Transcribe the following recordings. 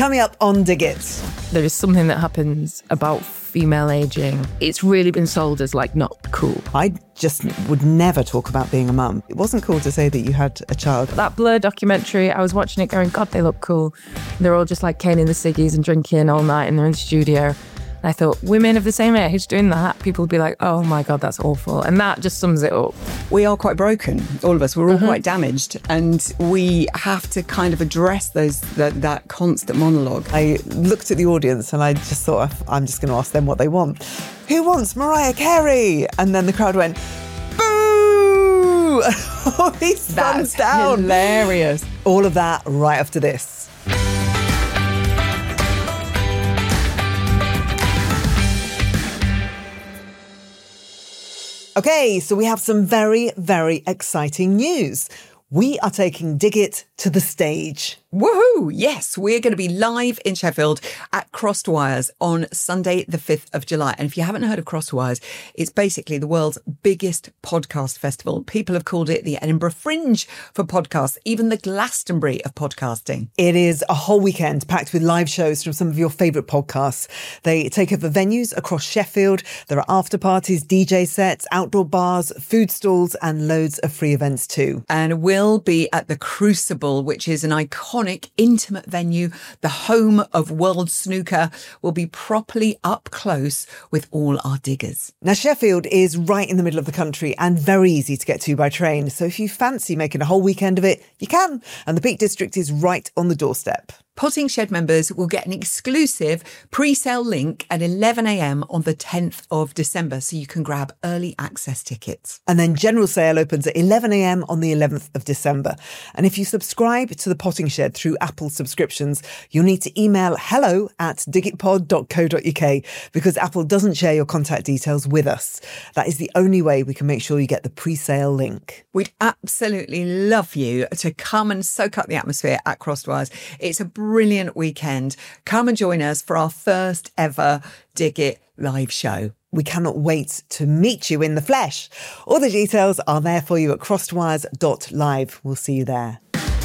Coming up on Dig It. There is something that happens about female ageing. It's really been sold as like not cool. I just would never talk about being a mum. It wasn't cool to say that you had a child. That Blur documentary, I was watching it going, God, they look cool. They're all just like caning the ciggies and drinking all night and they're in the studio. And I thought, women of the same age doing that, people would be like, oh my God, that's awful. And that just sums it up. We are quite broken, all of us. We're all quite damaged. And we have to kind of address that constant monologue. I looked at the audience and I just thought, I'm just going to ask them what they want. Who wants Mariah Carey? And then the crowd went, boo! All these thumbs down. Hilarious. All of that right after this. Okay, so we have some very, very exciting news. We are taking Dig It to the stage. Woohoo! Yes, we're going to be live in Sheffield at Crosswires on Sunday, the 5th of July. And if you haven't heard of Crosswires, it's basically the world's biggest podcast festival. People have called it the Edinburgh Fringe for podcasts, even the Glastonbury of podcasting. It is a whole weekend packed with live shows from some of your favourite podcasts. They take over venues across Sheffield. There are after parties, DJ sets, outdoor bars, food stalls, and loads of free events too. And we'll be at the Crucible, which is an iconic, intimate venue. The home of world snooker will be properly up close with all our diggers. Now, Sheffield is right in the middle of the country and very easy to get to by train. So if you fancy making a whole weekend of it, you can. And the Peak District is right on the doorstep. Potting Shed members will get an exclusive pre-sale link at 11 a.m. on the 10th of December, so you can grab early access tickets. And then general sale opens at 11 a.m. on the 11th of December. And if you subscribe to the Potting Shed through Apple subscriptions, you'll need to email hello@digitpod.co.uk because Apple doesn't share your contact details with us. That is the only way we can make sure you get the pre-sale link. We'd absolutely love you to come and soak up the atmosphere at Crosswires. It's a brilliant weekend. Come and join us for our first ever Dig It live show. We cannot wait to meet you in the flesh. All the details are there for you at crosswires.live. We'll see you there.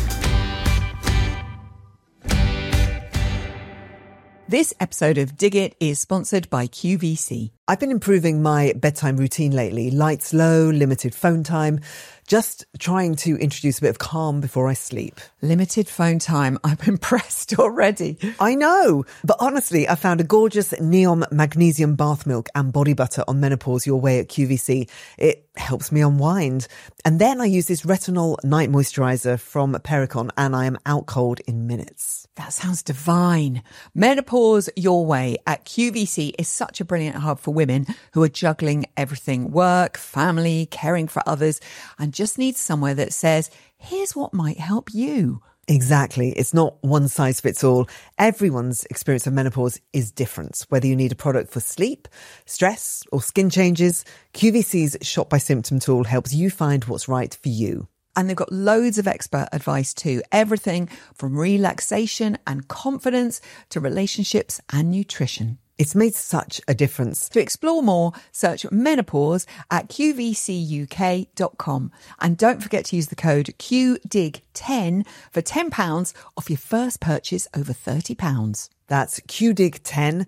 This episode of Dig It is sponsored by QVC. I've been improving my bedtime routine lately. Lights low, limited phone time, just trying to introduce a bit of calm before I sleep. Limited phone time. I'm impressed already. I know, but honestly, I found a gorgeous neon magnesium bath milk and body butter on Menopause Your Way at QVC. It helps me unwind. And then I use this retinol night moisturiser from Pericon and I am out cold in minutes. That sounds divine. Menopause Your Way at QVC is such a brilliant hub for women who are juggling everything: work, family, caring for others, and just need somewhere that says, here's what might help you. Exactly. It's not one size fits all. Everyone's experience of menopause is different. Whether you need a product for sleep, stress, or skin changes, QVC's Shop by Symptom tool helps you find what's right for you. And they've got loads of expert advice too. Everything from relaxation and confidence to relationships and nutrition. It's made such a difference. To explore more, search menopause at qvcuk.com. And don't forget to use the code QDIG10 for £10 off your first purchase over £30. That's QDIG10,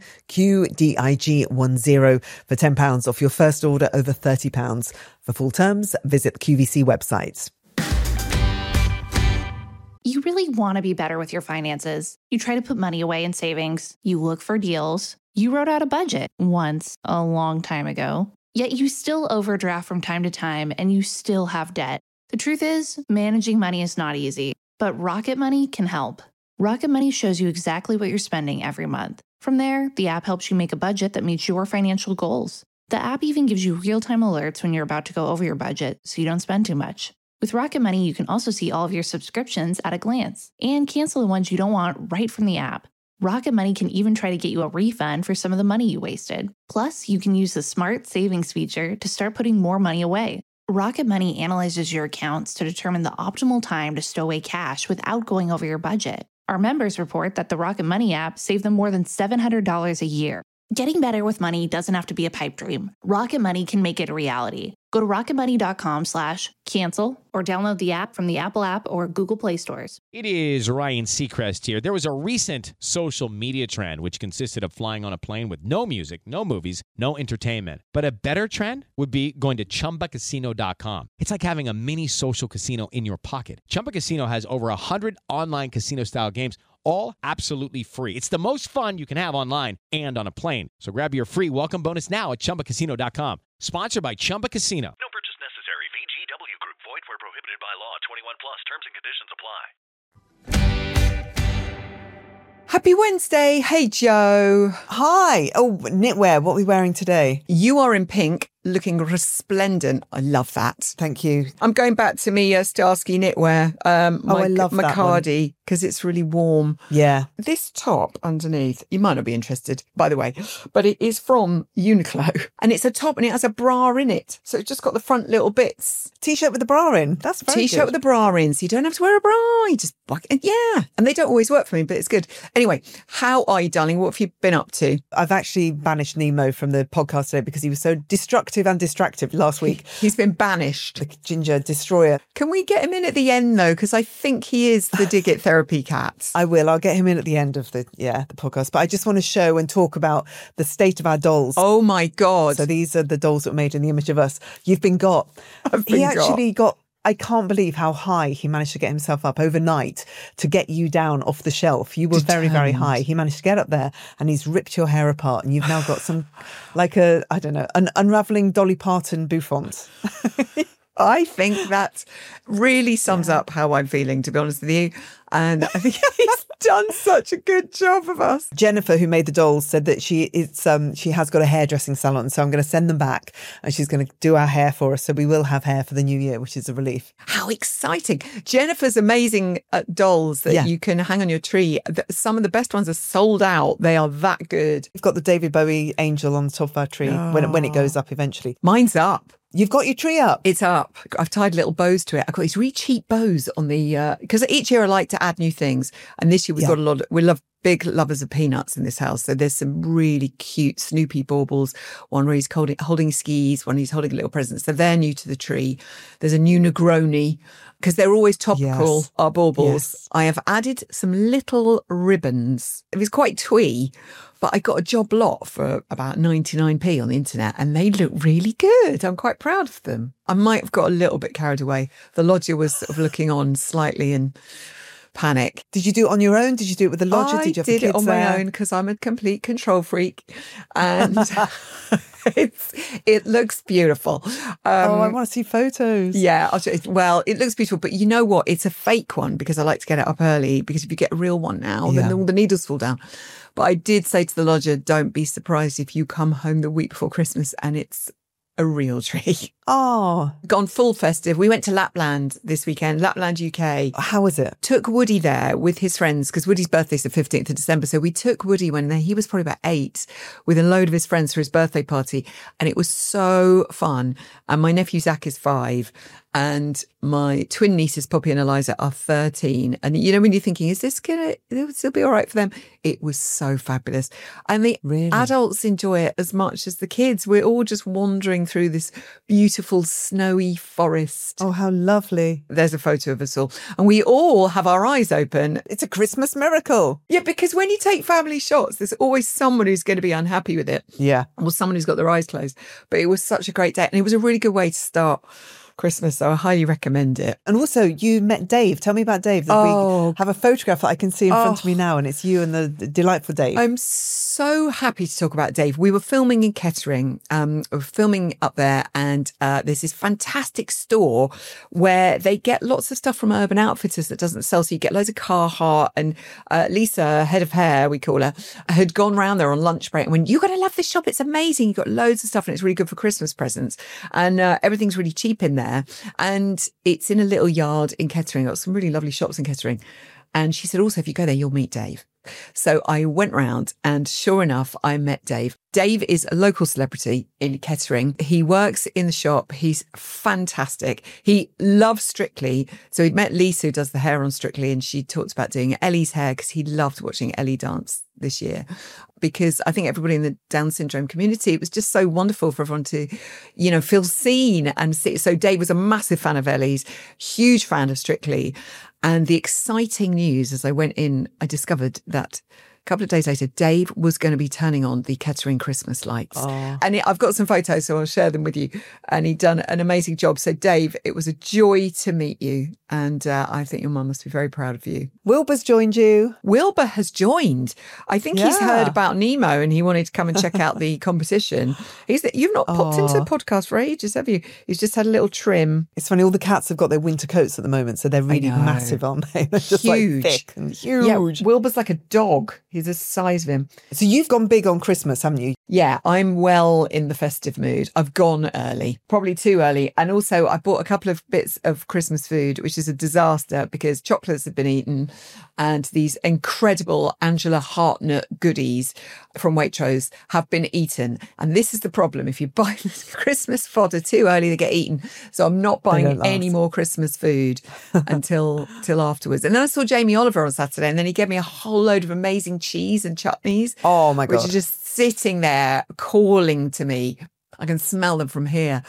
QDIG10 for £10 off your first order over £30. For full terms, visit the QVC website. You really want to be better with your finances. You try to put money away in savings. You look for deals. You wrote out a budget once a long time ago. Yet you still overdraft from time to time and you still have debt. The truth is, managing money is not easy, but Rocket Money can help. Rocket Money shows you exactly what you're spending every month. From there, the app helps you make a budget that meets your financial goals. The app even gives you real-time alerts when you're about to go over your budget so you don't spend too much. With Rocket Money, you can also see all of your subscriptions at a glance and cancel the ones you don't want right from the app. Rocket Money can even try to get you a refund for some of the money you wasted. Plus, you can use the Smart Savings feature to start putting more money away. Rocket Money analyzes your accounts to determine the optimal time to stow away cash without going over your budget. Our members report that the Rocket Money app saved them more than $700 a year. Getting better with money doesn't have to be a pipe dream. Rocket Money can make it a reality. Go to rocketmoney.com/cancel or download the app from the Apple app or Google Play stores. It is Ryan Seacrest here. There was a recent social media trend which consisted of flying on a plane with no music, no movies, no entertainment. But a better trend would be going to ChumbaCasino.com. It's like having a mini social casino in your pocket. Chumba Casino has over 100 online casino-style games, all absolutely free. It's the most fun you can have online and on a plane. So grab your free welcome bonus now at ChumbaCasino.com. Sponsored by Chumba Casino. No purchase necessary. VGW Group. Void where prohibited by law. 21 plus. Terms and conditions apply. Happy Wednesday. Hey, Joe. Hi. Oh, knitwear. What are we wearing today? You are in pink, looking resplendent. I love that. Thank you. I'm going back to me Starsky knitwear. I love that Maccardi, because it's really warm. Yeah. This top underneath, you might not be interested, by the way, but it is from Uniqlo. And it's a top and it has a bra in it. So it's just got the front little bits. T-shirt with the bra in. That's very T-shirt good. with a bra in, so you don't have to wear a bra. You just, yeah. And they don't always work for me, but it's good. Anyway, how are you, darling? What have you been up to? I've actually banished Nemo from the podcast today because he was so destructive and distractive last week. He's been banished. The ginger destroyer. Can we get him in at the end, though? Because I think he is the Dig It Therapy cat. I will. I'll get him in at the end of the podcast. But I just want to show and talk about the state of our dolls. Oh, my God. So these are the dolls that were made in the image of us. You've been got. He actually got. I can't believe how high he managed to get himself up overnight to get you down off the shelf. You were very, very high. He managed to get up there and he's ripped your hair apart and you've now got some, an unraveling Dolly Parton bouffant. I think that really sums up how I'm feeling, to be honest with you. And I think he's done such a good job of us. Jennifer, who made the dolls, said that she has got a hairdressing salon, so I'm going to send them back and she's going to do our hair for us. So we will have hair for the new year, which is a relief. How exciting. Jennifer's amazing dolls that you can hang on your tree. Some of the best ones are sold out. They are that good. We've got the David Bowie angel on the top of our tree when it goes up eventually. Mine's up. You've got your tree up. It's up. I've tied little bows to it. I've got these really cheap bows on the, because each year I like to add new things. And this year we've got we love big lovers of peanuts in this house. So there's some really cute Snoopy baubles. One where he's holding skis, one he's holding a little present. So they're new to the tree. There's a new Negroni, because they're always topical, our baubles. Yes. I have added some little ribbons. It was quite twee, but I got a job lot for about 99p on the internet and they look really good. I'm quite proud of them. I might have got a little bit carried away. The lodger was sort of looking on slightly in panic. Did you do it on your own? Did you do it with the lodger? I did you have did the kids it on there? my own because I'm a complete control freak. And it looks beautiful. I want to see photos. Yeah, well, it looks beautiful, but you know what? It's a fake one because I like to get it up early, because if you get a real one now, then all the needles fall down. But I did say to the lodger, don't be surprised if you come home the week before Christmas and it's a real tree. Oh. Gone full festive. We went to Lapland this weekend, Lapland, UK. How was it? Took Woody there with his friends, because Woody's birthday's the 15th of December. So we took Woody when he was probably about 8 with a load of his friends for his birthday party. And it was so fun. And my nephew Zach is 5. And my twin nieces, Poppy and Eliza, are 13. And you know, when you're thinking, is this going to still be all right for them? It was so fabulous. And the adults enjoy it as much as the kids. We're all just wandering through this beautiful snowy forest. Oh, how lovely. There's a photo of us all. And we all have our eyes open. It's a Christmas miracle. Yeah, because when you take family shots, there's always someone who's going to be unhappy with it. Yeah. Or someone who's got their eyes closed. But it was such a great day. And it was a really good way to start Christmas, so I highly recommend it. And also, you met Dave. Tell me about Dave. We have a photograph that I can see in front of me now, and it's you and the delightful Dave. I'm so happy to talk about Dave. We were filming in Kettering. We were filming up there, and there's this fantastic store where they get lots of stuff from Urban Outfitters that doesn't sell. So you get loads of Carhartt, and Lisa, head of hair, we call her, had gone round there on lunch break and went, you're going to love this shop. It's amazing. You've got loads of stuff and it's really good for Christmas presents. And everything's really cheap in there. And it's in a little yard in Kettering. Got some really lovely shops in Kettering. And she said, also, if you go there, you'll meet Dave. So I went round and sure enough, I met Dave. Dave is a local celebrity in Kettering. He works in the shop. He's fantastic. He loves Strictly. So he'd met Lisa, who does the hair on Strictly, and she talked about doing Ellie's hair because he loved watching Ellie dance this year. Because I think everybody in the Down syndrome community, it was just so wonderful for everyone to, feel seen and see. So Dave was a massive fan of Ellie's, huge fan of Strictly. And the exciting news, as I went in, I discovered that a couple of days later, Dave was going to be turning on the Kettering Christmas lights. Oh. And I've got some photos, so I'll share them with you. And he'd done an amazing job. So Dave, it was a joy to meet you. And I think your mum must be very proud of you. Wilbur's joined you. Wilbur has joined. I think he's heard about Nemo and he wanted to come and check out the competition. You've not popped into the podcast for ages, have you? He's just had a little trim. It's funny, all the cats have got their winter coats at the moment, so they're really massive, aren't they? They're just huge. Like thick and huge. Yeah, Wilbur's like a dog. He's the size of him. So you've gone big on Christmas, haven't you? Yeah, I'm well in the festive mood. I've gone early, probably too early. And also I bought a couple of bits of Christmas food, which is a disaster because chocolates have been eaten and these incredible Angela Hartnett goodies from Waitrose have been eaten. And this is the problem. If you buy Christmas fodder too early, they get eaten. So I'm not buying any more Christmas food until afterwards. And then I saw Jamie Oliver on Saturday and then he gave me a whole load of amazing cheese and chutneys. Oh my God. Which are just sitting there calling to me. I can smell them from here.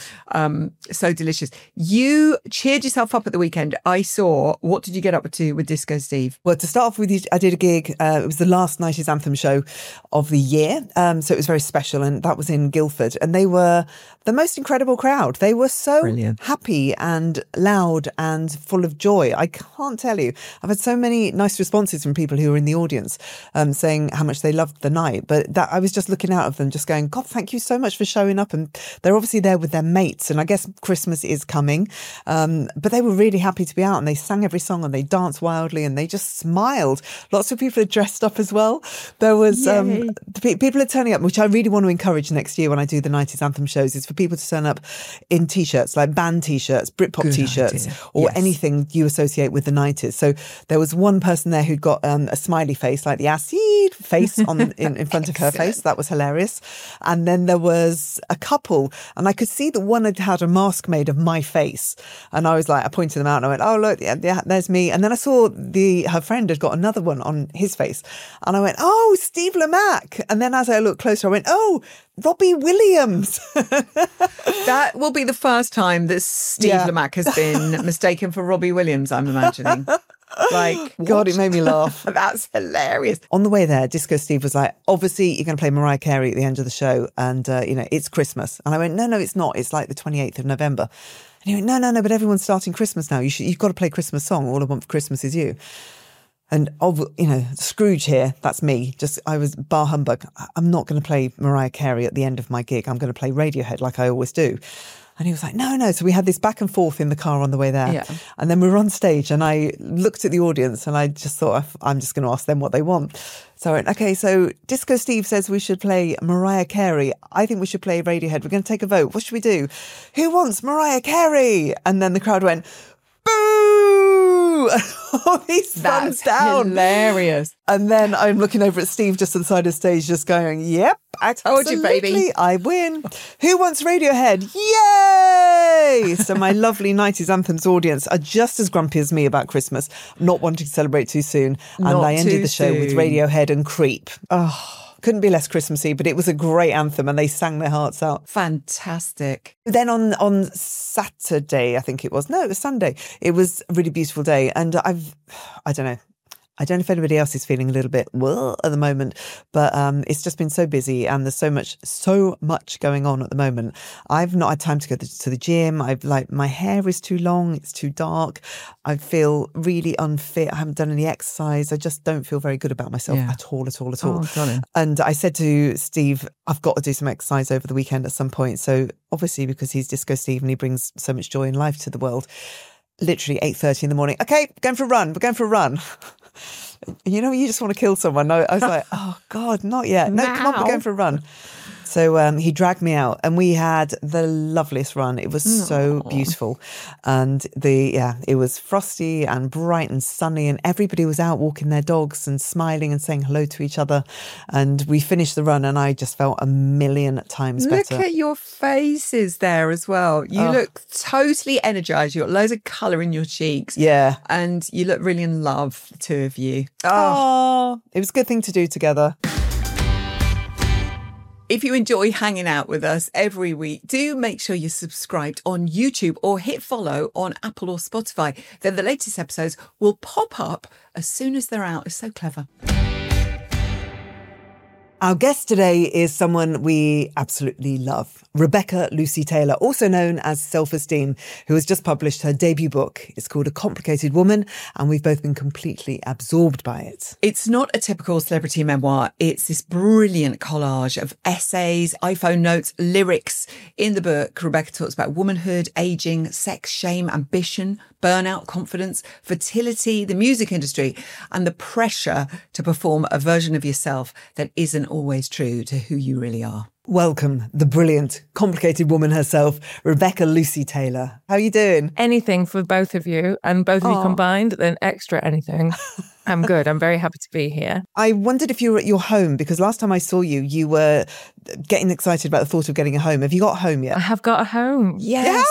So delicious. You cheered yourself up at the weekend. I saw. What did you get up to with Disco Steve? Well, to start off with, I did a gig. It was the last 90s Anthem show of the year. So it was very special. And that was in Guildford. And they were the most incredible crowd. They were so happy and loud and full of joy. I can't tell you. I've had so many nice responses from people who were in the audience saying how much they loved the night. But that I was just looking out of them, just going, God, thank you so much for showing up. And they're obviously there with their mates. And I guess Christmas is coming. But they were really happy to be out and they sang every song and they danced wildly and they just smiled. Lots of people are dressed up as well. There was people are turning up, which I really want to encourage next year when I do the 90s Anthem shows, is for people to turn up in T-shirts, like band T-shirts, Britpop T-shirts, or anything you associate with the 90s. So there was one person there who'd got a smiley face, like the acid face in front of her face. That was hilarious. And then there was a couple, and I could see that one had had a mask made of my face. And I was like, I pointed them out and I went, oh, look, yeah, there's me. And then I saw her friend had got another one on his face. And I went, oh, Steve Lamacq. And then as I looked closer, I went, oh, Robbie Williams. That will be the first time that Steve Lamacq has been mistaken for Robbie Williams, I'm imagining. Like, God, it made me laugh. That's hilarious. On the way there, Disco Steve was like, obviously you're going to play Mariah Carey at the end of the show and, it's Christmas. And I went, no, it's not. It's like the 28th of November. And he went, no, but everyone's starting Christmas now. You've got to play Christmas song. All I want for Christmas is you. And, Scrooge here, that's me. I was bar humbug. I'm not going to play Mariah Carey at the end of my gig. I'm going to play Radiohead like I always do. And he was like, no. So we had this back and forth in the car on the way there. Yeah. And then we were on stage and I looked at the audience and I just thought, I'm just going to ask them what they want. So I went, okay, so Disco Steve says we should play Mariah Carey. I think we should play Radiohead. We're going to take a vote. What should we do? Who wants Mariah Carey? And then the crowd went, boo! All these thumbs down. Hilarious. And then I'm looking over at Steve just on the side of the stage, just going, yep, I told you, baby. I win. Who wants Radiohead? Yay! So my lovely 90s Anthems audience are just as grumpy as me about Christmas, not wanting to celebrate too soon. And I ended the show with Radiohead and Creep. Oh. Couldn't be less Christmassy, but it was a great anthem and they sang their hearts out. Fantastic. Then on Saturday, I think it was. No, it was Sunday. It was a really beautiful day. And I don't know. I don't know if anybody else is feeling a little bit at the moment, but it's just been so busy and there's so much going on at the moment. I've not had time to go to the gym. My hair is too long. It's too dark. I feel really unfit. I haven't done any exercise. I just don't feel very good about myself at all. Oh, and I said to Steve, I've got to do some exercise over the weekend at some point. So obviously because he's Disco Steve and he brings so much joy and life to the world, literally 8:30 in the morning. Okay, we're going for a run. You just want to kill someone. I was like, oh God, not yet. No, come on, we're going for a run. So he dragged me out and we had the loveliest run. It was so beautiful. And it was frosty and bright and sunny and everybody was out walking their dogs and smiling and saying hello to each other. And we finished the run and I just felt a million times better. Look at your faces there as well. You look totally energized. You've got loads of colour in your cheeks. Yeah. And you look really in love, the two of you. Oh, it was a good thing to do together. If you enjoy hanging out with us every week, do make sure you're subscribed on YouTube or hit follow on Apple or Spotify. Then the latest episodes will pop up as soon as they're out. It's so clever. Our guest today is someone we absolutely love, Rebecca Lucy Taylor, also known as Self-Esteem, who has just published her debut book. It's called A Complicated Woman, and we've both been completely absorbed by it. It's not a typical celebrity memoir. It's this brilliant collage of essays, iPhone notes, lyrics. In the book, Rebecca talks about womanhood, aging, sex, shame, ambition, burnout, confidence, fertility, the music industry, and the pressure to perform a version of yourself that isn't always true to who you really are. Welcome, the brilliant, complicated woman herself, Rebecca Lucy Taylor. How are you doing? Anything for both of you and both of you combined, then extra anything. I'm good. I'm very happy to be here. I wondered if you were at your home because last time I saw you, you were getting excited about the thought of getting a home. Have you got a home yet? I have got a home. Yes.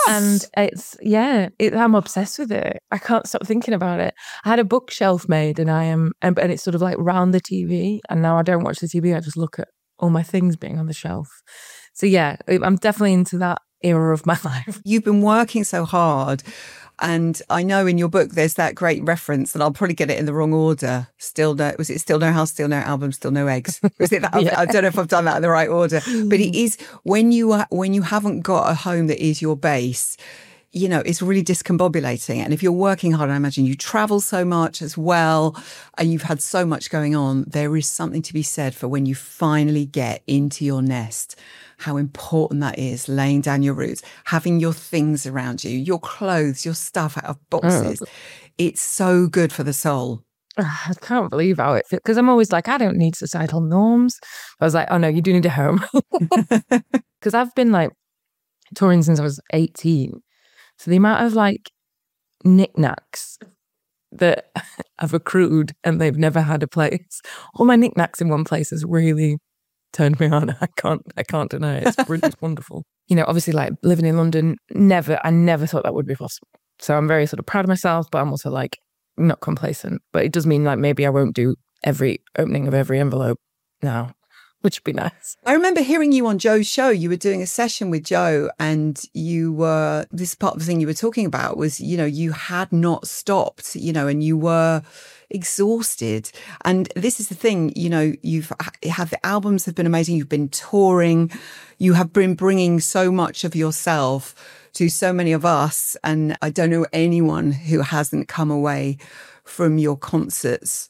And I'm obsessed with it. I can't stop thinking about it. I had a bookshelf made and it's sort of like round the TV. And now I don't watch the TV. I just look at all my things being on the shelf. So yeah, I'm definitely into that era of my life. You've been working so hard. And I know in your book, there's that great reference, and I'll probably get it in the wrong order. Was it Still No House, Still No Album, Still No Eggs? Was it that? Yeah. I don't know if I've done that in the right order, but it is when you haven't got a home that is your base, you know, it's really discombobulating. And if you're working hard, I imagine you travel so much as well, and you've had so much going on, there is something to be said for when you finally get into your nest, how important that is, laying down your roots, having your things around you, your clothes, your stuff out of boxes. It's so good for the soul. I can't believe how it fits, because I'm always like, I don't need societal norms. I was like, oh no, you do need a home. Because I've been like touring since I was 18. So the amount of like knickknacks that I've accrued and they've never had a place, all my knickknacks in one place has really turned me on. I can't deny it. It's brilliant. It's wonderful. You know, obviously like living in London, I never thought that would be possible. So I'm very sort of proud of myself, but I'm also like not complacent. But it does mean like maybe I won't do every opening of every envelope now, which would be nice. I remember hearing you on Joe's show. You were doing a session with Joe, and this part of the thing you were talking about was, you know, you had not stopped, you know, and you were exhausted. And this is the thing, you know, the albums have been amazing. You've been touring. You have been bringing so much of yourself to so many of us. And I don't know anyone who hasn't come away from your concerts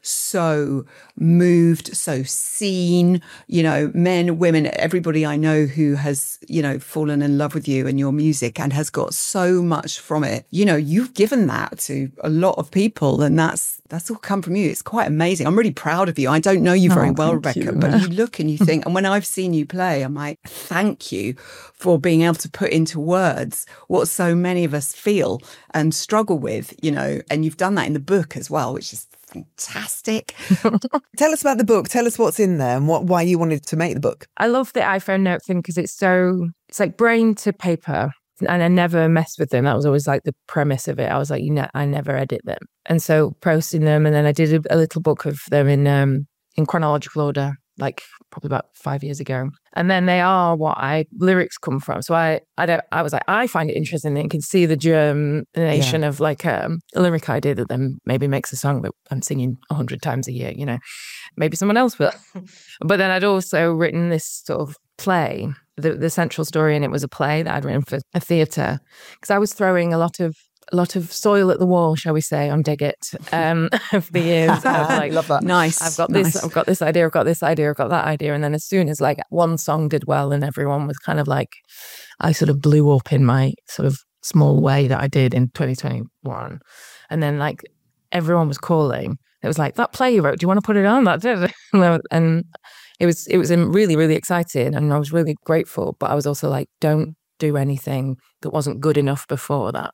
so moved, so seen, you know, men, women, everybody I know who has, you know, fallen in love with you and your music and has got so much from it. You know, you've given that to a lot of people, and that's all come from you. It's quite amazing. I'm really proud of you. I don't know you very well, Rebecca, but you look and you think, and when I've seen you play, I'm like, thank you for being able to put into words what so many of us feel and struggle with, you know, and you've done that in the book as well, which is fantastic. Tell us about the book. Tell us what's in there and why you wanted to make the book. I love the iPhone note thing because it's like brain to paper, and I never messed with them. That was always like the premise of it. I was like, I never edit them. And so posting them, and then I did a little book of them in chronological order, like probably about 5 years ago. And then they are what lyrics come from. So I was like, I find it interesting, and you can see the germination of like a lyric idea that then maybe makes a song that I'm singing 100 times a year, you know, maybe someone else will. But then I'd also written this sort of play, the central story, and it was a play that I'd written for a theatre, because I was throwing a lot of soil at the wall, shall we say, on Dig It, over the years. I was like, love that. Nice. I've got this idea, I've got this idea, I've got that idea. And then as soon as like one song did well and everyone was kind of like, I sort of blew up in my sort of small way that I did in 2021. And then like everyone was calling. It was like, that play you wrote, do you want to put it on? That did. And it was really, really exciting, and I was really grateful. But I was also like, don't do anything that wasn't good enough before that.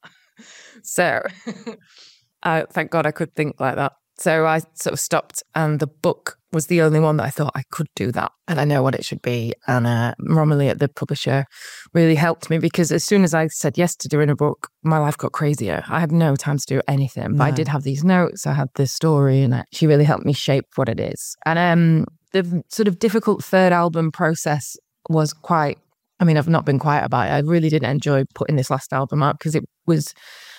So thank God I could think like that. So I sort of stopped, and the book was the only one that I thought I could do that, and I know what it should be. And Romilly at the publisher really helped me, because as soon as I said yes to doing a book, my life got crazier. I had no time to do anything, but I did have these notes, I had this story, and she really helped me shape what it is. And the sort of difficult third album process was quite, I mean, I've not been quiet about it. I really didn't enjoy putting this last album out, because it was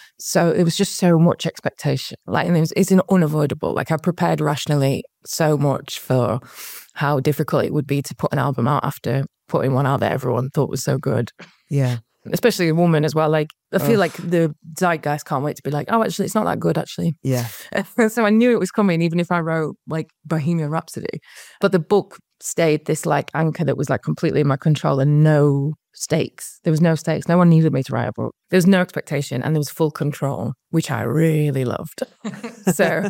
just so much expectation. Like, and it's unavoidable. Like, I prepared rationally so much for how difficult it would be to put an album out after putting one out that everyone thought was so good. Yeah. Especially a woman as well. Like, I feel like the zeitgeist can't wait to be like, oh, actually, it's not that good, actually. Yeah. So I knew it was coming, even if I wrote like Bohemian Rhapsody. But the book stayed this like anchor that was like completely in my control, and no stakes. There was no stakes. No one needed me to write a book. There was no expectation, and there was full control, which I really loved. So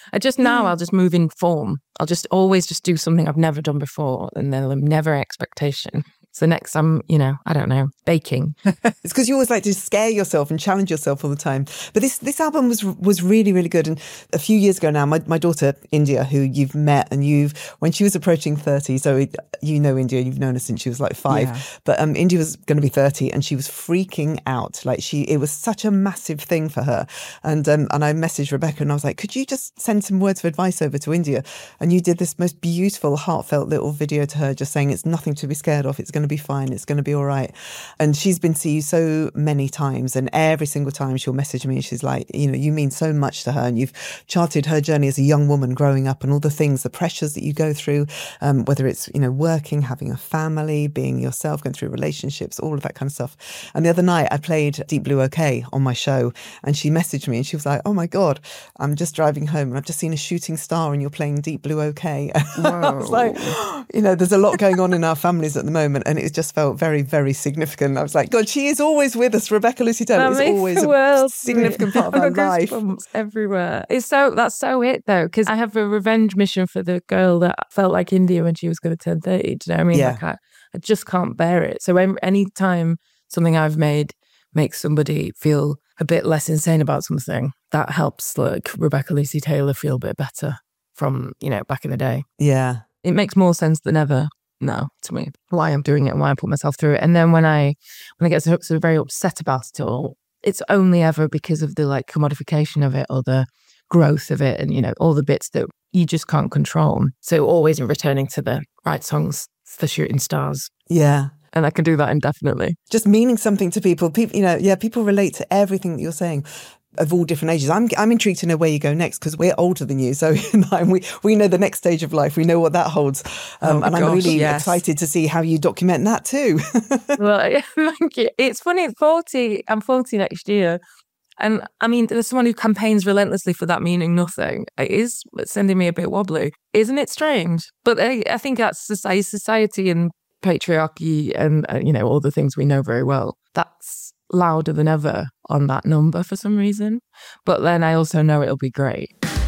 I'll just move in form. I'll just always just do something I've never done before, and there'll never expectation. So next I'm, I don't know, baking. It's because you always like to scare yourself and challenge yourself all the time. But this album was really, really good. And a few years ago now, my daughter, India, who you've met, and when she was approaching 30, so you know India, you've known her since she was like 5. Yeah. But India was going to be 30, and she was freaking out. Like, it was such a massive thing for her. And I messaged Rebecca, and I was like, could you just send some words of advice over to India? And you did this most beautiful, heartfelt little video to her, just saying it's nothing to be scared of. It's going to be fine. It's going to be all right. And she's been to see you so many times, and every single time she'll message me and she's like, you mean so much to her, and you've charted her journey as a young woman growing up, and all the things, the pressures that you go through, whether it's, working, having a family, being yourself, going through relationships, all of that kind of stuff. And the other night I played Deep Blue OK on my show, and she messaged me and she was like, oh my God, I'm just driving home and I've just seen a shooting star and you're playing Deep Blue OK. I was like, there's a lot going on in our families at the moment, and it just felt very, very significant. I was like, God, she is always with us. Rebecca Lucy Taylor is always a significant part of our life. Everywhere. That's so it though, because I have a revenge mission for the girl that felt like India when she was going to turn 30. Do you know what I mean? Yeah. Like, I just can't bear it. So any time something I've made makes somebody feel a bit less insane about something, that helps like Rebecca Lucy Taylor feel a bit better from, back in the day. Yeah. It makes more sense than ever now to me, why I'm doing it and why I put myself through it. And then when I get so very upset about it all, it's only ever because of the like commodification of it, or the growth of it, and all the bits that you just can't control. So always returning to the right songs for shooting stars. Yeah. And I can do that indefinitely. Just meaning something to people. People relate to everything that you're saying, of all different ages. I'm intrigued to know where you go next, because we're older than you. So we know the next stage of life. We know what that holds. I'm really excited to see how you document that too. Well, thank you. It's funny, I'm 40 next year. And I mean, there's someone who campaigns relentlessly for that meaning nothing. It is sending me a bit wobbly. Isn't it strange? But I think that's society and patriarchy and, all the things we know very well. That's louder than ever on that number for some reason. But then I also know it'll be great.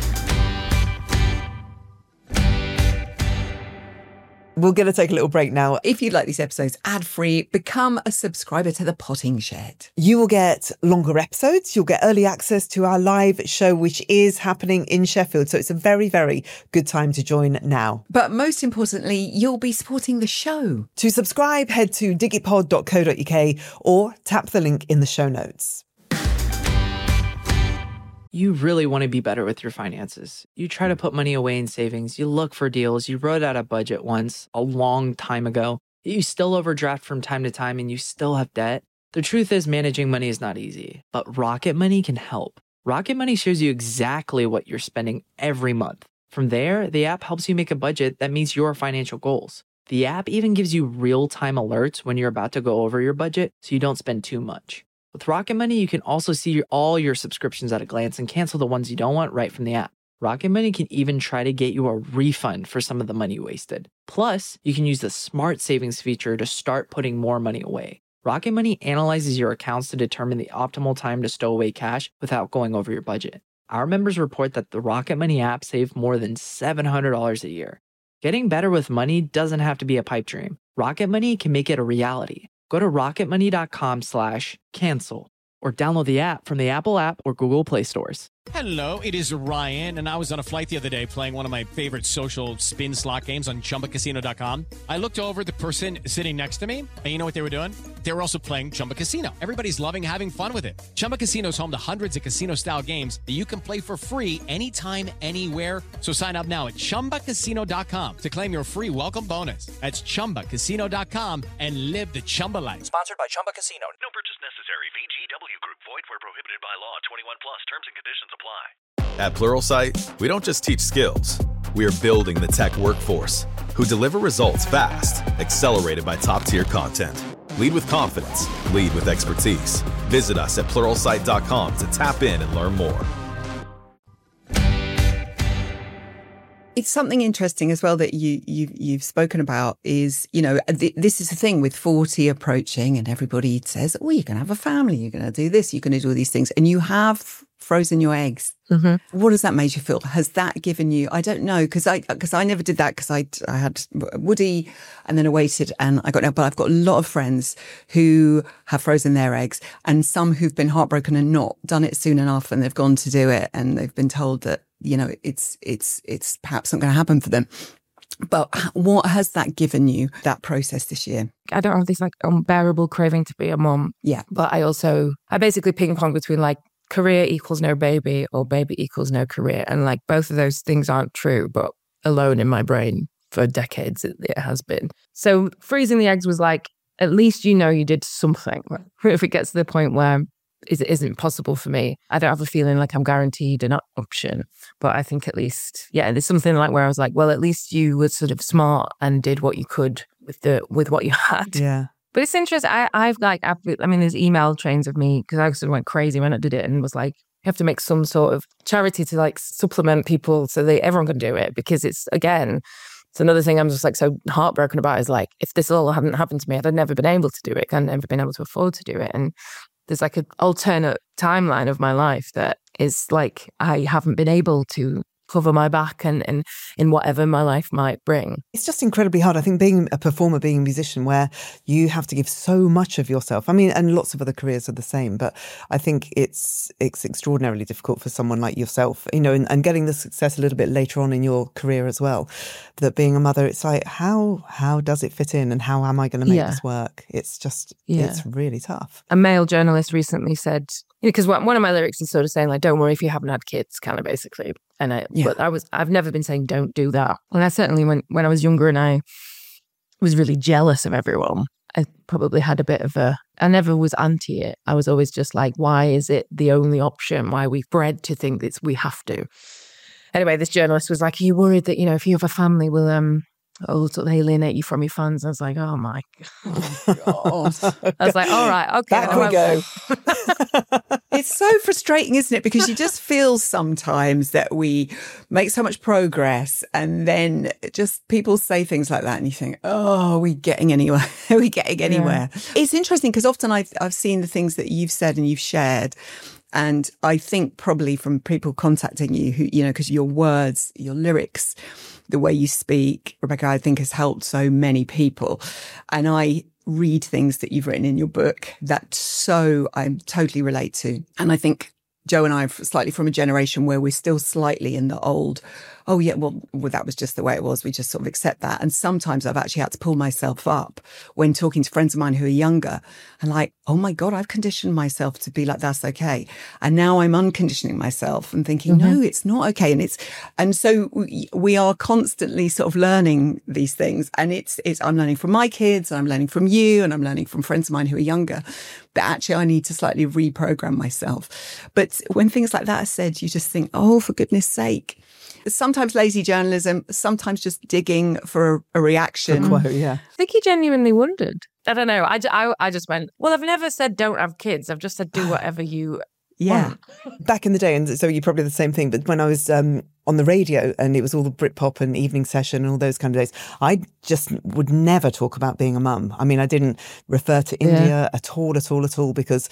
We're going to take a little break now. If you'd like these episodes ad-free, become a subscriber to The Potting Shed. You will get longer episodes. You'll get early access to our live show, which is happening in Sheffield. So it's a very, very good time to join now. But most importantly, you'll be supporting the show. To subscribe, head to digitpod.co.uk or tap the link in the show notes. You really want to be better with your finances. You try to put money away in savings. You look for deals. You wrote out a budget once a long time ago. You still overdraft from time to time and you still have debt. The truth is, managing money is not easy, but Rocket Money can help. Rocket Money shows you exactly what you're spending every month. From there, the app helps you make a budget that meets your financial goals. The app even gives you real-time alerts when you're about to go over your budget so you don't spend too much. With Rocket Money, you can also see all your subscriptions at a glance and cancel the ones you don't want right from the app. Rocket Money can even try to get you a refund for some of the money you wasted. Plus, you can use the Smart Savings feature to start putting more money away. Rocket Money analyzes your accounts to determine the optimal time to stow away cash without going over your budget. Our members report that the Rocket Money app saved more than $700 a year. Getting better with money doesn't have to be a pipe dream. Rocket Money can make it a reality. Go to rocketmoney.com/cancel or download the app from the Apple app or Google Play stores. Hello, it is Ryan, and I was on a flight the other day playing one of my favorite social spin slot games on ChumbaCasino.com. I looked over at the person sitting next to me, and you know what they were doing? They were also playing Chumba Casino. Everybody's loving having fun with it. Chumba Casino is home to hundreds of casino-style games that you can play for free anytime, anywhere. So sign up now at ChumbaCasino.com to claim your free welcome bonus. That's ChumbaCasino.com and live the Chumba life. Sponsored by Chumba Casino. No purchase necessary. VGW Group. Void where prohibited by law. 21 plus. Terms and conditions apply. At Pluralsight, we don't just teach skills. We are building the tech workforce who deliver results fast, accelerated by top-tier content. Lead with confidence. Lead with expertise. Visit us at Pluralsight.com to tap in and learn more. It's something interesting as well that you've spoken about is, this is the thing with 40 approaching and everybody says, oh, you're going to have a family, you're going to do this, you're going to do all these things. And you have frozen your eggs. Mm-hmm. What has that made you feel? Has that given you, I don't know, because I never did that because I had Woody and then I waited and I got out. But I've got a lot of friends who have frozen their eggs and some who've been heartbroken and not done it soon enough and they've gone to do it and they've been told that, it's perhaps not going to happen for them. But what has that given you, that process this year? I don't have this unbearable craving to be a mom. Yeah. But I basically ping pong between career equals no baby or baby equals no career. And both of those things aren't true, but alone in my brain for decades it has been. So freezing the eggs was at least you did something. If it gets to the point where it isn't possible for me, I don't have a feeling like I'm guaranteed an option. But I think at least, there's something where I was well, at least you were sort of smart and did what you could with what you had. Yeah. But it's interesting. There's email trains of me because I sort of went crazy when I did it and was you have to make some sort of charity to supplement people so that everyone can do it because it's another thing I'm just so heartbroken about is if this all hadn't happened to me, I'd never been able to do it. I'd never been able to afford to do it. And there's an alternate timeline of my life that is I haven't been able to cover my back and in whatever my life might bring. It's just incredibly hard. I think being a performer, being a musician, where you have to give so much of yourself. I mean, and lots of other careers are the same, but I think it's extraordinarily difficult for someone like yourself, and getting the success a little bit later on in your career as well. That being a mother, it's how does it fit in and how am I going to make this work? It's just, it's really tough. A male journalist recently said, because one of my lyrics is sort of saying don't worry if you haven't had kids, kind of basically. And but I've never been saying don't do that. And I certainly, when I was younger and I was really jealous of everyone, I probably had a bit of I never was anti it. I was always just why is it the only option? Why are we bred to think that we have to? Anyway, this journalist was are you worried that, if you have a family, will sort of alienate you from your fans? I was oh my God. I was all right, okay. Back we go. It's so frustrating, isn't it? Because you just feel sometimes that we make so much progress and then just people say things like that and you think, oh, are we getting anywhere? Are we getting anywhere? Yeah. It's interesting because often I've seen the things that you've said and you've shared. And I think probably from people contacting you who, because your words, your lyrics, the way you speak, Rebecca, I think has helped so many people. And I read things that you've written in your book that I totally relate to. And I think Joe and I are slightly from a generation where we're still slightly in the old, oh yeah, well, that was just the way it was. We just sort of accept that. And sometimes I've actually had to pull myself up when talking to friends of mine who are younger and oh my God, I've conditioned myself to be that's okay. And now I'm unconditioning myself and thinking, no, it's not okay. And so we are constantly sort of learning these things. And I'm learning from my kids and I'm learning from you and I'm learning from friends of mine who are younger. But actually I need to slightly reprogram myself. But when things like that are said, you just think, oh, for goodness sake. Sometimes lazy journalism, sometimes just digging for a reaction. A quote, yeah. I think he genuinely wondered. I don't know. I just went, well, I've never said don't have kids. I've just said do whatever you want. Back in the day, and so you're probably the same thing, but when I was on the radio, and it was all the Britpop and Evening Session and all those kind of days, I just would never talk about being a mum. I mean, I didn't refer to India at all, because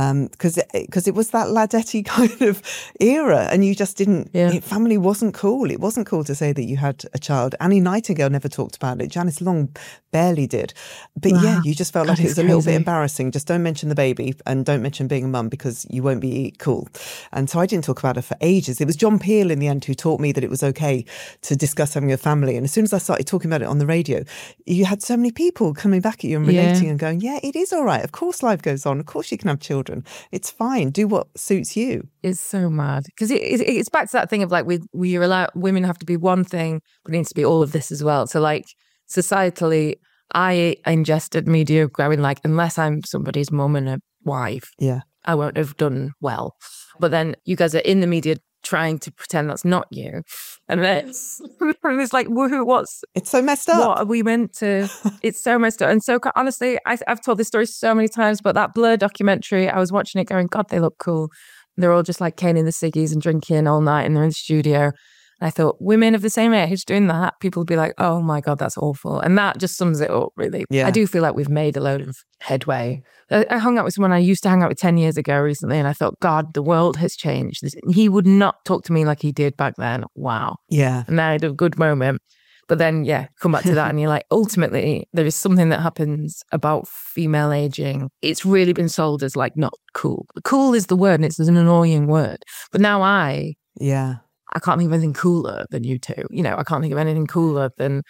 it was that Ladetti kind of era, and you just didn't. Family wasn't cool. It wasn't cool to say that you had a child. Annie Nightingale never talked about it. Janice Long barely did. But you just felt like it was a little bit embarrassing. Just don't mention the baby and don't mention being a mum because you won't be cool. And so I didn't talk about it for ages. It was John Peel in the end who taught me that it was okay to discuss having a family. And as soon as I started talking about it on the radio, you had so many people coming back at you and relating and going, yeah, it is all right. Of course life goes on. Of course you can have children. It's fine. Do what suits you. It's so mad. Because it's back to that thing of like, you're allowed, women have to be one thing, but it needs to be all of this as well. So like societally, I ingested media going like, unless I'm somebody's mum and a wife, I won't have done well. But then you guys are in the media trying to pretend that's not you. And it's like, woohoo, it's so messed up. What are we meant to? It's so messed up. And so honestly, I've told this story so many times, but that Blur documentary, I was watching it going, God, they look cool. They're all just like caning the ciggies and drinking all night and they're in the studio. And I thought, women of the same age doing that, people would be like, oh my God, that's awful. And that just sums it up, really. Yeah. I do feel like we've made a load of headway. I hung out with someone I used to hang out with 10 years ago recently, and I thought, God, the world has changed. He would not talk to me like he did back then. Wow. Yeah. And I had a good moment. But then, come back to that and you're like, ultimately, there is something that happens about female aging. It's really been sold as like not cool. Cool is the word, and it's an annoying word. But now I can't think of anything cooler than you two. I can't think of anything cooler than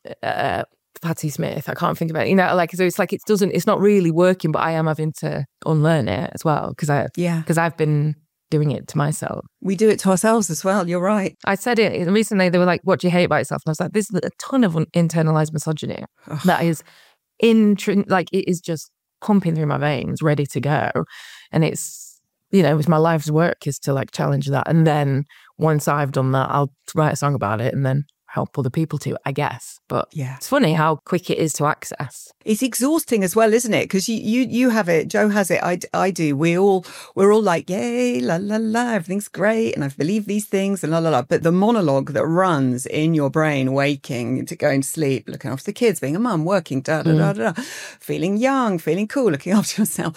Patti Smith. I can't think about it. So it's like it's not really working, but I am having to unlearn it as well because I've been doing it to myself. We do it to ourselves as well. You're right. I said it recently. They were like, "What do you hate about yourself?" And I was like, "This is a ton of internalized misogyny that is it is just pumping through my veins, ready to go." And it's it's my life's work is to like challenge that. And then once I've done that, I'll write a song about it and then help other people to, I guess. But it's funny how quick it is to access. It's exhausting as well, isn't it? Because you have it, Joe has it, I do. We're all like, yay, la la la, everything's great, and I believe these things, and la la la. But the monologue that runs in your brain, waking to going to sleep, looking after the kids, being a mum, working, da da da da, feeling young, feeling cool, looking after yourself.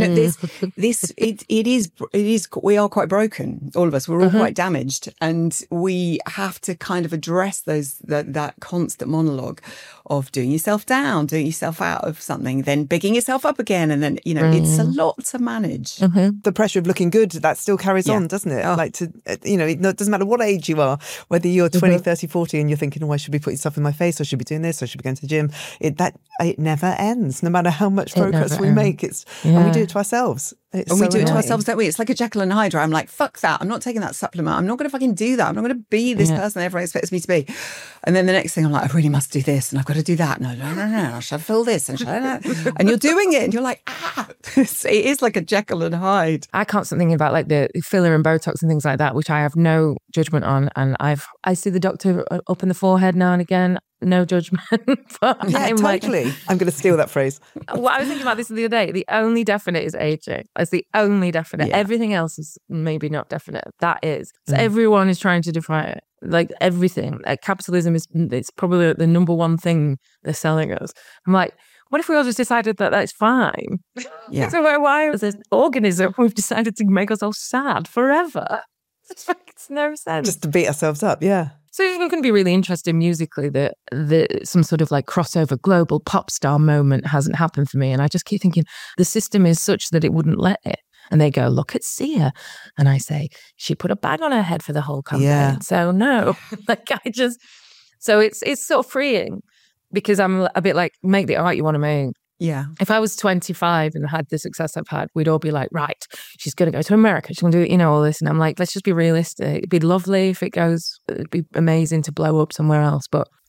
It is. We are quite broken, all of us. We're all quite damaged, and we have to kind of address that constant monologue of doing yourself down, doing yourself out of something, then bigging yourself up again. And then, it's a lot to manage. The pressure of looking good, that still carries on, doesn't it? Oh. Like it doesn't matter what age you are, whether you're 20, 30, 40 and you're thinking, oh, I should be putting stuff in my face, I should be doing this, I should be going to the gym. It never ends, no matter how much progress we make. And we do it to ourselves. We do it to ourselves, don't we? It's like a Jekyll and Hyde. I'm like, fuck that. I'm not taking that supplement. I'm not going to fucking do that. I'm not going to be this person that everyone expects me to be. And then the next thing I'm like, I really must do this and I've got to do that. No. I should fill this and and you're doing it and you're like, it is like a Jekyll and Hyde. I can't stop thinking about like the filler and Botox and things like that, which I have no judgment on. And I see the doctor up in the forehead now and again. No judgment. But totally. I'm going to steal that phrase. Well, I was thinking about this the other day. The only definite is aging. That's the only definite. Yeah. Everything else is maybe not definite. That is. So everyone is trying to define it. Like everything. Capitalism it's probably the number one thing they're selling us. I'm like, what if we all just decided that that's fine? Yeah. So why as an organism we've decided to make ourselves sad forever? It makes no sense. Just to beat ourselves up, yeah. So it's going to be really interesting musically that some sort of like crossover global pop star moment hasn't happened for me. And I just keep thinking the system is such that it wouldn't let it. And they go, look at Sia. And I say, she put a bag on her head for the whole campaign. Yeah. So no, so it's sort of freeing because I'm a bit like, make the art you want to make. Yeah. If I was 25 and had the success I've had, we'd all be like, right, she's going to go to America. She's going to do, all this. And I'm like, let's just be realistic. It'd be lovely if it goes, it'd be amazing to blow up somewhere else. But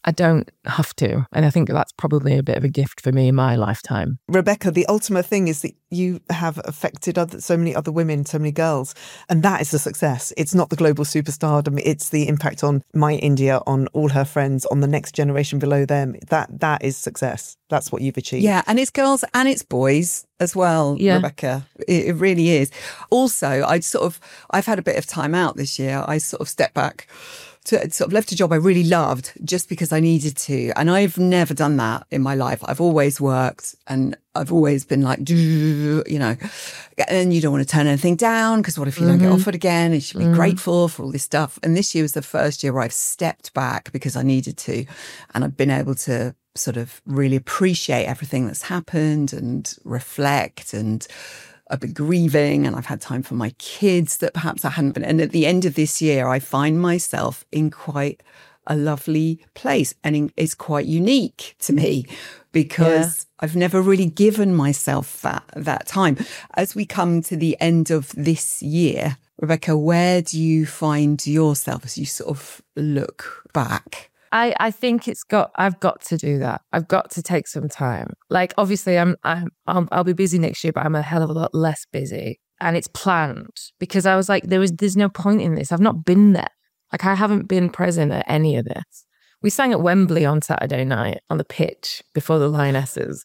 I don't have to. And I think that's probably a bit of a gift for me in my lifetime. Rebecca, the ultimate thing is that you have affected so many other women, so many girls, and that is a success. It's not the global superstardom, it's the impact on My India, on all her friends, on the next generation below them. That is success. That's what you've achieved. Yeah, and it's girls and it's boys as well, Rebecca. It really is. Also, I've had a bit of time out this year. I sort of stepped back. Sort of left a job I really loved just because I needed to. And I've never done that in my life. I've always worked and I've always been like, you know, and you don't want to turn anything down because what if you don't get offered again? And you should be grateful for all this stuff. And this year was the first year where I've stepped back because I needed to. And I've been able to sort of really appreciate everything that's happened and reflect, and I've been grieving and I've had time for my kids that perhaps I hadn't been. And at the end of this year, I find myself in quite a lovely place, and it's quite unique to me because I've never really given myself that time. As we come to the end of this year, Rebecca, where do you find yourself as you sort of look back? I think I've got to do that. I've got to take some time. Like, obviously I'll be busy next year, but I'm a hell of a lot less busy, and it's planned because I was like, there's no point in this. I've not been there. Like, I haven't been present at any of this. We sang at Wembley on Saturday night on the pitch before the Lionesses.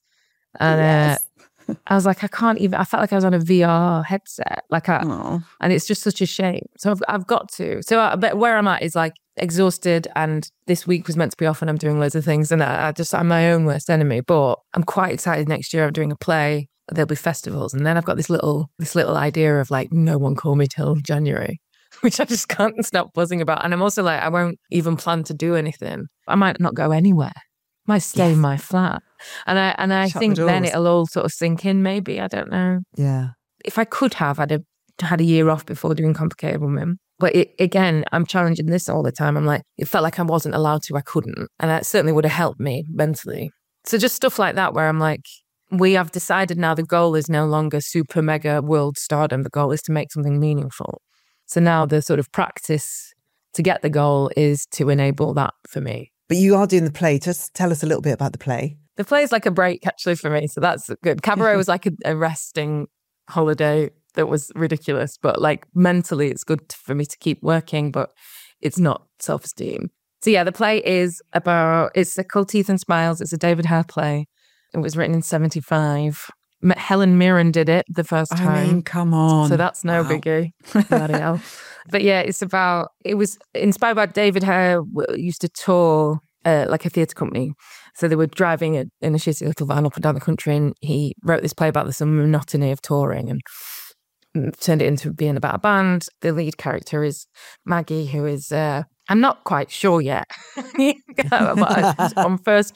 And I was like, I felt like I was on a VR headset. And it's just such a shame. So I've got to. So but where I'm at is like exhausted, and this week was meant to be off and I'm doing loads of things, and I'm my own worst enemy. But I'm quite excited next year. I'm doing a play. There'll be festivals. And then I've got this little idea of like, no one call me till January, which I just can't stop buzzing about. And I'm also like, I won't even plan to do anything. I might not go anywhere. I might stay in my flat. And I think then it'll all sort of sink in, maybe. I don't know. Yeah. If I could have, I'd have had a year off before doing Complicated Woman. But again, I'm challenging this all the time. I'm like, it felt like I wasn't allowed to, I couldn't. And that certainly would have helped me mentally. So just stuff like that where I'm like, we have decided now the goal is no longer super mega world stardom. The goal is to make something meaningful. So now the sort of practice to get the goal is to enable that for me. But you are doing the play. Just tell us a little bit about the play. The play is like a break, actually, for me. So that's good. Cabaret was like a resting holiday that was ridiculous. But like mentally, it's good for me to keep working, but it's not self-esteem. So yeah, the play is it's called Teeth and Smiles. It's a David Hare play. It was written in 1975. Helen Mirren did it the first time. I mean, come on. So that's no biggie. Bloody hell. But yeah, it was inspired by David Hare used to tour like a theatre company. So they were driving in a shitty little van up and down the country, and he wrote this play about the some monotony of touring and turned it into being about a band. The lead character is Maggie, who is I'm not quite sure yet. But on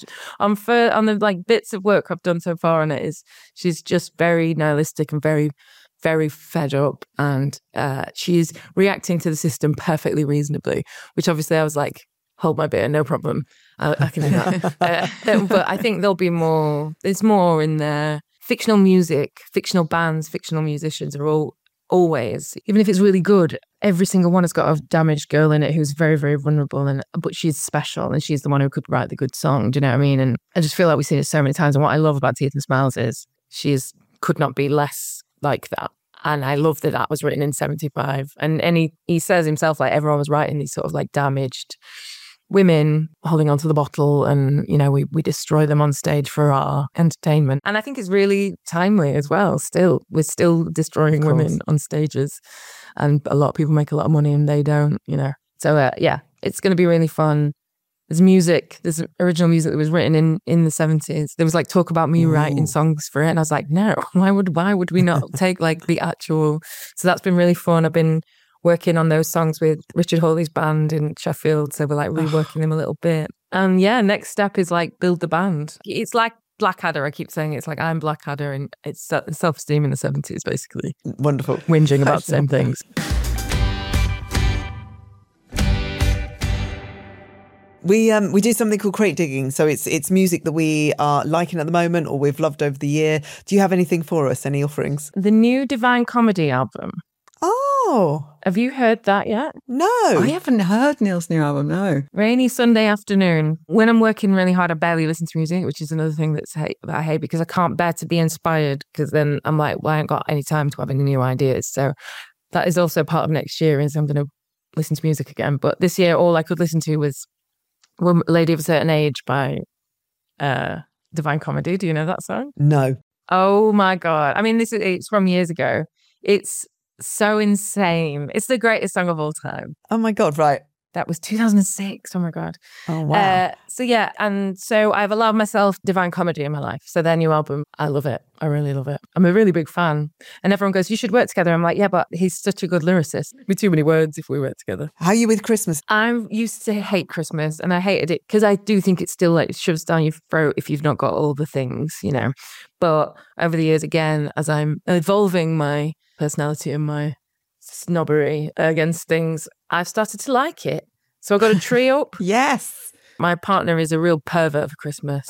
the like bits of work I've done so far on it is she's just very nihilistic and very, very fed up, and she's reacting to the system perfectly reasonably, which obviously I was like, hold my beer, no problem. I can do that. But I think there'll be more. There's more in there. Fictional music, fictional bands, fictional musicians are all always, even if it's really good, every single one has got a damaged girl in it who's very, very vulnerable, but she's special and she's the one who could write the good song. Do you know what I mean? And I just feel like we've seen it so many times. And what I love about Teeth and Smiles is could not be less like that. And I love that was written in 1975. And he says himself, like, everyone was writing these sort of like damaged women holding onto the bottle, and you know we destroy them on stage for our entertainment. And I think it's really timely as well. We're still destroying women on stages, and a lot of people make a lot of money and they don't, you know. So yeah, it's going to be really fun. There's original music that was written in the 70s. There was like talk about me writing songs for it, and I was like, no, why would we not take like the actual? So that's been really fun. I've been working on those songs with Richard Hawley's band in Sheffield. So we're like reworking them a little bit. And yeah, next step is like build the band. It's like Blackadder. I keep saying it's like I'm Blackadder, and it's self-esteem in the 70s, basically. Wonderful. Whinging about the same things. We do something called crate digging. So it's music that we are liking at the moment or we've loved over the year. Do you have anything for us? Any offerings? The new Divine Comedy album. Oh, Oh, Have you heard that yet? no. I haven't heard Neil's new album, no. Rainy Sunday afternoon. When I'm working really hard, I barely listen to music, which is another thing that I hate because I can't bear to be inspired because then I'm like, well, I ain't got any time to have any new ideas. So that is also part of next year is I'm going to listen to music again. But this year, all I could listen to was Lady of a Certain Age by Divine Comedy. Do you know that song? No. Oh my God. I mean, it's from years ago. It's so insane. It's the greatest song of all time. Oh my God, right. That was 2006. Oh my God. Oh, wow. So yeah, and so I've allowed myself Divine Comedy in my life. So their new album, I love it. I really love it. I'm a really big fan. And everyone goes, you should work together. I'm like, yeah, but he's such a good lyricist. It'd be too many words if we work together. How are you with Christmas? I used to hate Christmas and I hated it because I do think it still like shoves down your throat if you've not got all the things, you know. But over the years, again, as I'm evolving my personality and my snobbery against things, I've started to like it. So I got a tree up. Yes. My partner is a real pervert for Christmas.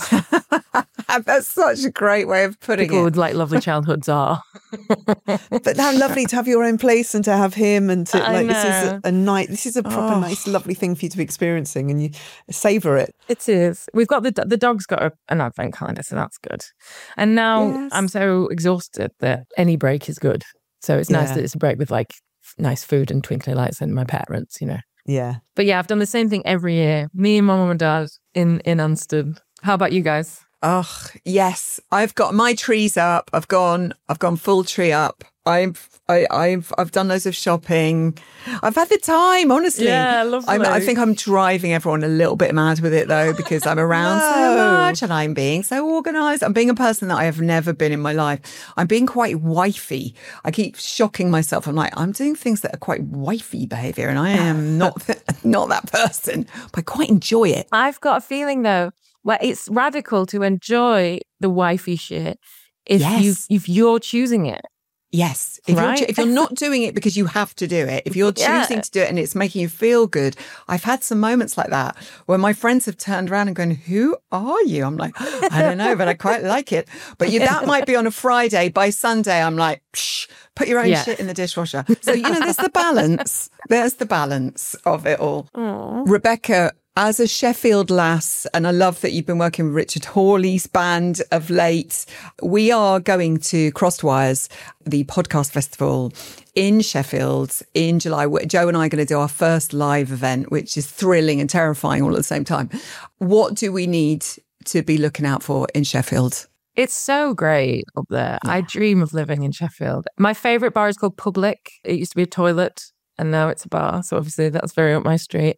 That's such a great way of putting People it. with like lovely childhoods are. But how lovely to have your own place and to have him and to I like this is know. a night. This is a proper nice, lovely thing for you to be experiencing, and you savor it. It is. We've got the dog's got an advent calendar, so that's good. And now Yes. I'm so exhausted that any break is good. So it's nice Yeah. that it's a break with like nice food and twinkling lights and my parents, you know. Yeah. But yeah, I've done the same thing every year. Me and my mum and dad in Ansted. How about you guys? Oh, yes. I've got my trees up. I've gone full tree up. I've done loads of shopping. I've had the time, honestly. Yeah, lovely. I think I'm driving everyone a little bit mad with it though, because I'm around so much and I'm being so organised. I'm being a person that I have never been in my life. I'm being quite wifey. I keep shocking myself. I'm like, I'm doing things that are quite wifey behaviour, and I am not that person. But I quite enjoy it. I've got a feeling though, where it's radical to enjoy the wifey shit if Yes. if you're choosing it. Yes. If, Right? if you're not doing it because you have to do it, if you're Yeah. choosing to do it and it's making you feel good, I've had some moments like that where my friends have turned around and gone, who are you? I'm like, I don't know, but I quite like it. But that might be on a Friday. By Sunday, I'm like, psh, put your own Yeah. shit in the dishwasher. So, there's the balance. There's the balance of it all. Rebecca, as a Sheffield lass, and I love that you've been working with Richard Hawley's band of late, we are going to Crosswires, the podcast festival in Sheffield in July. Joe and I are going to do our first live event, which is thrilling and terrifying all at the same time. What do we need to be looking out for in Sheffield? It's so great up there. I dream of living in Sheffield. My favourite bar is called Public. It used to be a toilet and now it's a bar. So obviously that's very up my street.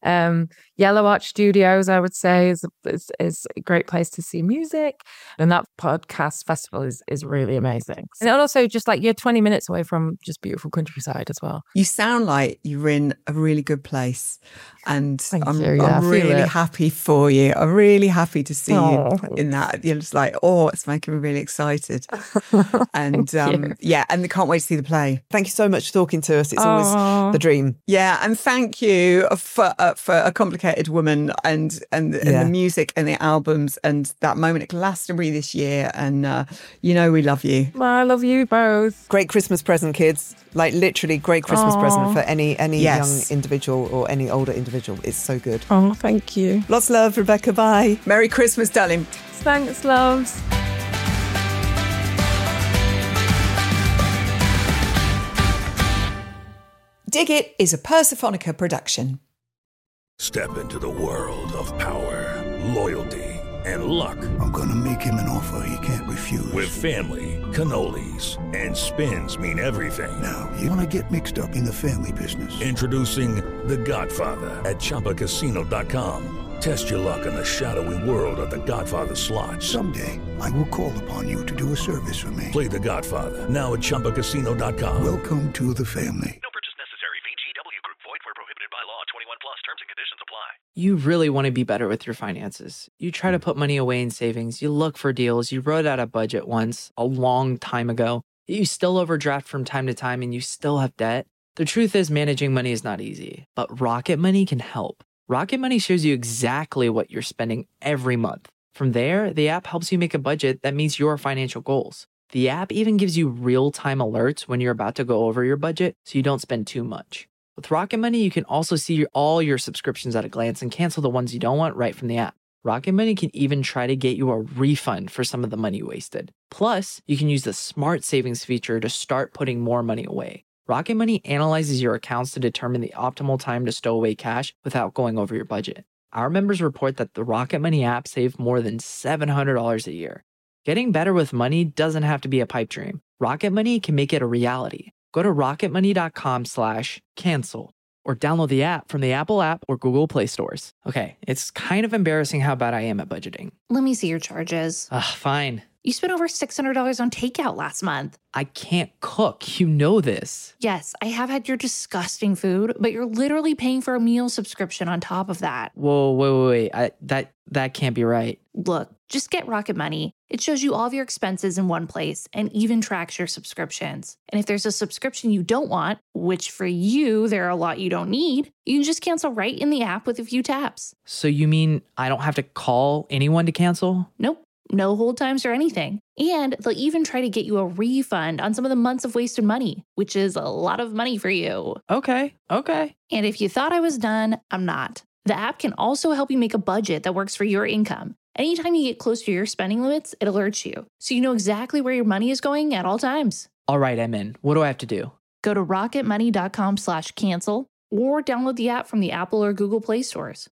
Yellow Arch Studios, I would say, is a great place to see music. And that podcast festival is really amazing. And also just like you're 20 minutes away from just beautiful countryside as well. You sound like you're in a really good place. And Thank I'm you. Yeah, I feel really it. happy for you. I'm really happy to see Oh. you in that. You're just like, it's making me really excited. And you. and I can't wait to see the play. Thank you so much for talking to us. It's always the dream. Yeah, and thank you for A Complicated Woman and the music and the albums and that moment at Glastonbury this year. And we love you. I love you both. Great Christmas present, kids. Like literally great Christmas present for any Yes. young individual or any older individual. It's so good. Oh, thank you. Lots of love, Rebecca. Bye. Merry Christmas, darling. Thanks, loves. Dig It is a Persephonica production. Step into the world of power, loyalty, and luck. I'm gonna make him an offer he can't refuse. With family, cannolis, and spins mean everything. Now, you wanna get mixed up in the family business. Introducing The Godfather at ChumbaCasino.com. Test your luck in the shadowy world of The Godfather slot. Someday, I will call upon you to do a service for me. Play The Godfather now at ChumbaCasino.com. Welcome to the family. No purchase necessary. VGW Group. Void where prohibited by law. 21 plus. Terms and conditions apply. You really want to be better with your finances. You try to put money away in savings. You look for deals. You wrote out a budget once a long time ago. You still overdraft from time to time and you still have debt. The truth is managing money is not easy, but Rocket Money can help. Rocket Money shows you exactly what you're spending every month. From there, the app helps you make a budget that meets your financial goals. The app even gives you real-time alerts when you're about to go over your budget so you don't spend too much. With Rocket Money, you can also see all your subscriptions at a glance and cancel the ones you don't want right from the app. Rocket Money can even try to get you a refund for some of the money wasted. Plus, you can use the Smart Savings feature to start putting more money away. Rocket Money analyzes your accounts to determine the optimal time to stow away cash without going over your budget. Our members report that the Rocket Money app saved more than $700 a year. Getting better with money doesn't have to be a pipe dream. Rocket Money can make it a reality. Go to rocketmoney.com/cancel or download the app from the Apple app or Google Play stores. Okay, it's kind of embarrassing how bad I am at budgeting. Let me see your charges. Fine. You spent over $600 on takeout last month. I can't cook. You know this. Yes, I have had your disgusting food, but you're literally paying for a meal subscription on top of that. Whoa, wait. That can't be right. Look, just get Rocket Money. It shows you all of your expenses in one place and even tracks your subscriptions. And if there's a subscription you don't want, which for you, there are a lot you don't need, you can just cancel right in the app with a few taps. So you mean I don't have to call anyone to cancel? Nope. No hold times or anything. And they'll even try to get you a refund on some of the months of wasted money, which is a lot of money for you. Okay. And if you thought I was done, I'm not. The app can also help you make a budget that works for your income. Anytime you get close to your spending limits, it alerts you, so you know exactly where your money is going at all times. All right, I'm in. What do I have to do? Go to rocketmoney.com/cancel or download the app from the Apple or Google Play stores.